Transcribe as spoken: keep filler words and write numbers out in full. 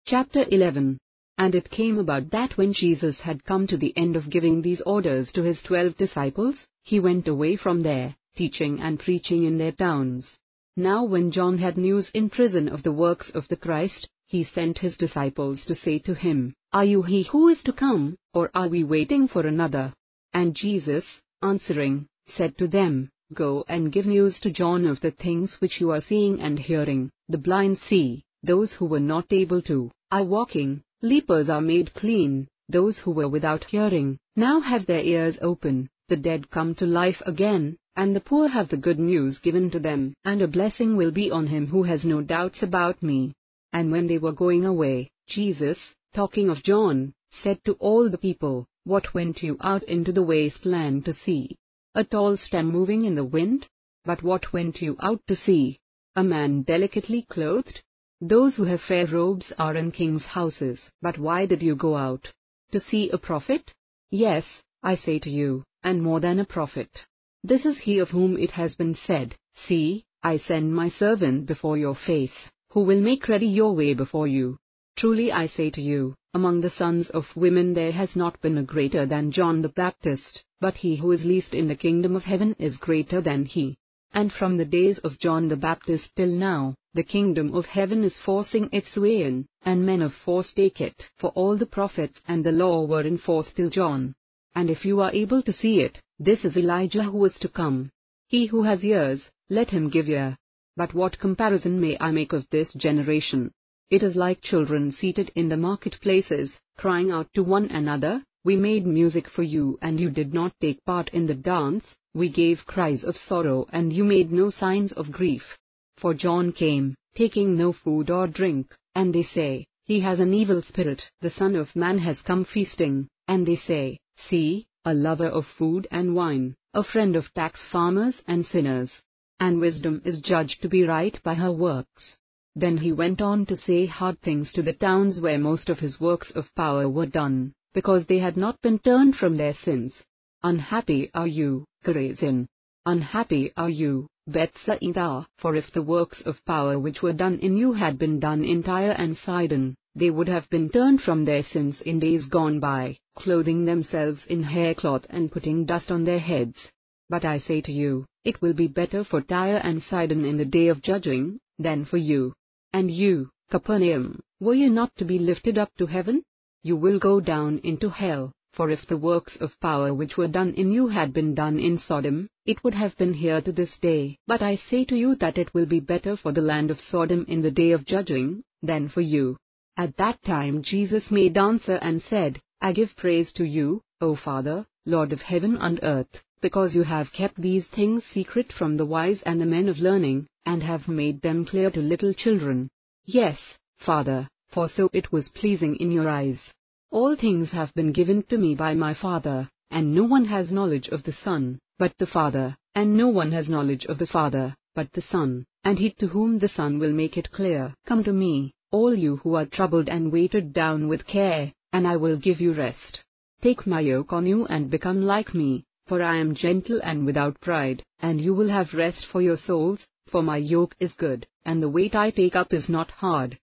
Chapter eleven. And it came about that when Jesus had come to the end of giving these orders to his twelve disciples, he went away from there, teaching and preaching in their towns. Now when John had news in prison of the works of the Christ, he sent his disciples to say to him, Are you he who is to come, or are we waiting for another? And Jesus, answering, said to them, Go and give news to John of the things which you are seeing and hearing. The blind see, those who were not able to, are walking, lepers are made clean, those who were without hearing, now have their ears open, the dead come to life again, and the poor have the good news given to them. And a blessing will be on him who has no doubts about me. And when they were going away, Jesus, talking of John, said to all the people, What went you out into the wasteland to see? A tall stem moving in the wind? But what went you out to see? A man delicately clothed? Those who have fair robes are in kings' houses. But why did you go out? To see a prophet? Yes, I say to you, and more than a prophet. This is he of whom it has been said, See, I send my servant before your face, who will make ready your way before you. Truly I say to you, among the sons of women there has not been a greater than John the Baptist, but he who is least in the kingdom of heaven is greater than he. And from the days of John the Baptist till now, the kingdom of heaven is forcing its way in, and men of force take it. For all the prophets and the law were in force till John. And if you are able to see it, this is Elijah who is to come. He who has ears, let him give ear. But what comparison may I make of this generation? It is like children seated in the marketplaces, crying out to one another, We made music for you and you did not take part in the dance, we gave cries of sorrow and you made no signs of grief. For John came, taking no food or drink, and they say, He has an evil spirit. The Son of Man has come feasting, and they say, See, a lover of food and wine, a friend of tax farmers and sinners. And wisdom is judged to be right by her works. Then he went on to say hard things to the towns where most of his works of power were done, because they had not been turned from their sins. Unhappy are you, Chorazin! Unhappy are you, Bethsaida! For if the works of power which were done in you had been done in Tyre and Sidon, they would have been turned from their sins in days gone by, clothing themselves in haircloth and putting dust on their heads. But I say to you, it will be better for Tyre and Sidon in the day of judging, than for you. And you, Capernaum, were you not to be lifted up to heaven? You will go down into hell. For if the works of power which were done in you had been done in Sodom, it would have been here to this day. But I say to you that it will be better for the land of Sodom in the day of judging, than for you. At that time Jesus made answer and said, I give praise to you, O Father, Lord of heaven and earth, because you have kept these things secret from the wise and the men of learning, and have made them clear to little children. Yes, Father, for so it was pleasing in your eyes. All things have been given to me by my Father, and no one has knowledge of the Son, but the Father, and no one has knowledge of the Father, but the Son, and he to whom the Son will make it clear. Come to me, all you who are troubled and weighted down with care, and I will give you rest. Take my yoke on you and become like me, for I am gentle and without pride, and you will have rest for your souls, for my yoke is good, and the weight I take up is not hard.